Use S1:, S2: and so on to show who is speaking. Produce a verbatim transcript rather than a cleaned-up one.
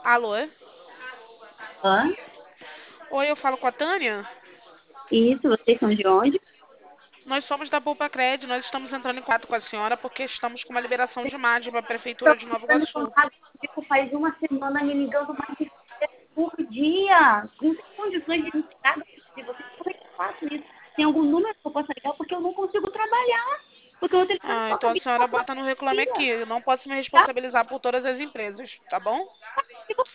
S1: Alô?
S2: Hã?
S1: Oi, eu falo com a Tânia?
S2: Isso, vocês são de onde?
S1: Nós somos da Poupa Cred, nós estamos entrando em contato com a senhora porque estamos com uma liberação de imagem para a Prefeitura de Nova
S2: Pra me
S1: Iguaçu.
S2: falar, fico faz uma semana me ligando mais de vezes por dia. Não tem condições de entrar de vocês. Como é que eu faço isso? Tem algum número que eu possa ligar? Porque eu não consigo trabalhar. Porque o meu telefone
S1: Ah, então
S2: toca
S1: a
S2: vinte e
S1: senhora
S2: quatro horas
S1: bota no
S2: por
S1: Reclame Aqui.
S2: dia.
S1: Eu não posso me
S2: Tá?
S1: responsabilizar por todas as empresas, tá bom?